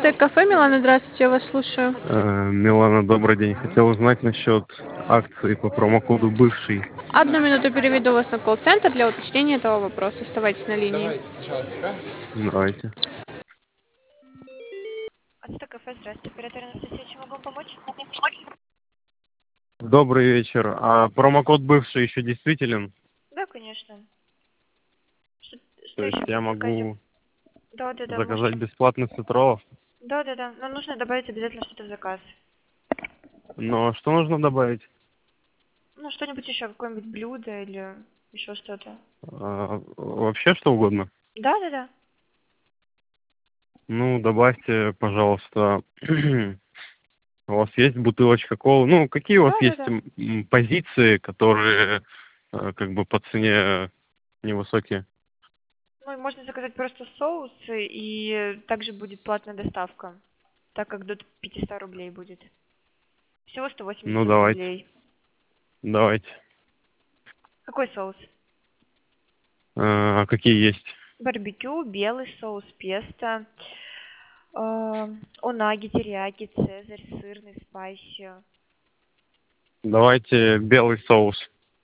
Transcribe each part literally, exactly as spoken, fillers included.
Ацтек кафе, Милана, здравствуйте, я вас слушаю. Э, Милана, добрый день. Хотел узнать насчет акции по промокоду «Бывший». Одну минуту переведу вас на колл-центр для уточнения этого вопроса. Оставайтесь на линии. Давайте. Ацтек кафе, здравствуйте. Оператор Анастасия, чем могу вам помочь? Добрый вечер. А промокод «Бывший» еще действителен? Да, конечно. Что, То что есть еще я в заказе? могу Да, да, да, заказать можете. бесплатный сетролов? Да, да, да. Но нужно добавить обязательно что-то в заказ. Но что нужно добавить? Ну, что-нибудь еще, какое-нибудь блюдо или еще что-то. А, вообще что угодно? Да, да, да. Ну, добавьте, пожалуйста, у вас есть бутылочка колы? Ну, какие у вас Да, да, есть да. м, позиции, которые э, как бы по цене невысокие? Ну, и можно заказать просто соусы, и также будет платная доставка, так как до пятисот рублей будет. Всего сто Ну, восемьдесят давайте, рублей. давайте. Какой соус? А какие есть? Барбекю, белый соус, песто, э, унаги, терияки, цезарь, сырный, спайси. Давайте белый соус.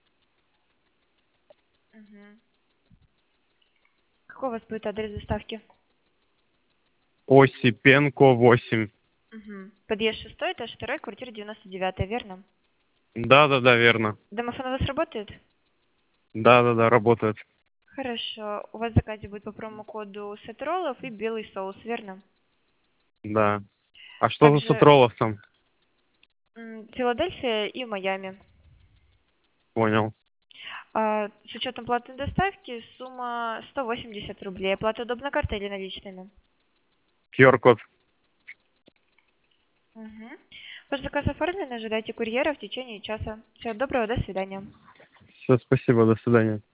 Мгм. Какой у вас будет адрес доставки? Осипенко восемь. Угу. Подъезд шестой, этаж второй, квартира девяносто девятая, верно? Да, да, да, верно. Домофон у вас работает? Да, да, да, работает. Хорошо. У вас в заказе будет по промокоду сет роллов и белый соус, верно? Да. А что за Также сутролов там? м, Филадельфия и Майами. Понял. А, с учетом платной доставки сумма сто восемьдесят рублей. Оплата удобно картой или наличными? ку ар-код. Угу. Ваш заказ оформлен, ожидайте курьера в течение часа. Всего доброго, до свидания. Все, спасибо, до свидания.